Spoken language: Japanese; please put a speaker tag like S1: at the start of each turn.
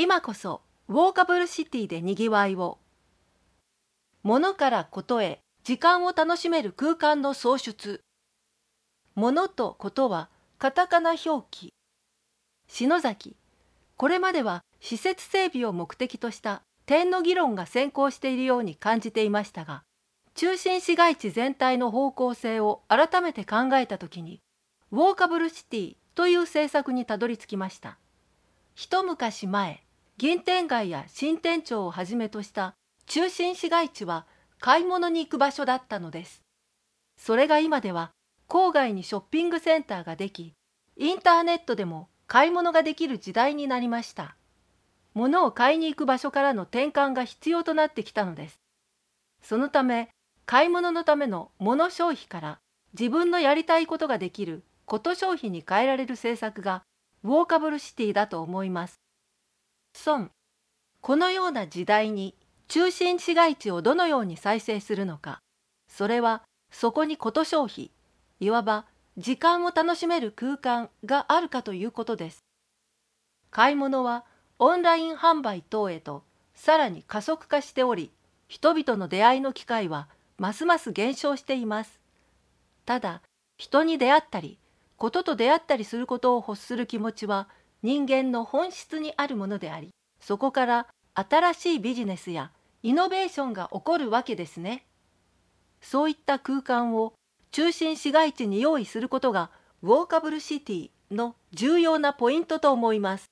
S1: 今こそウォーカブルシティでにぎわいを。物からことへ時間を楽しめる空間の創出。物とことはカタカナ表記。篠崎、これまでは施設整備を目的とした点の議論が先行しているように感じていましたが、中心市街地全体の方向性を改めて考えたときに、ウォーカブルシティという政策にたどり着きました。一昔前、銀天街や新天町をはじめとした中心市街地は買い物に行く場所だったのです。それが今では郊外にショッピングセンターができ、インターネットでも買い物ができる時代になりました。物を買いに行く場所からの転換が必要となってきたのです。そのため、買い物のための物消費から自分のやりたいことができること消費に変えられる政策がウォーカブルシティだと思います。このような時代に中心市街地をどのように再生するのか、それはそこにこと消費、いわば時間を楽しめる空間があるかということです。買い物はオンライン販売等へとさらに加速化しており、人々の出会いの機会はますます減少しています。ただ、人に出会ったり、ことと出会ったりすることを欲する気持ちは人間の本質にあるものであり、そこから新しいビジネスやイノベーションが起こるわけですね。そういった空間を中心市街地に用意することがウォーカブルシティの重要なポイントと思います。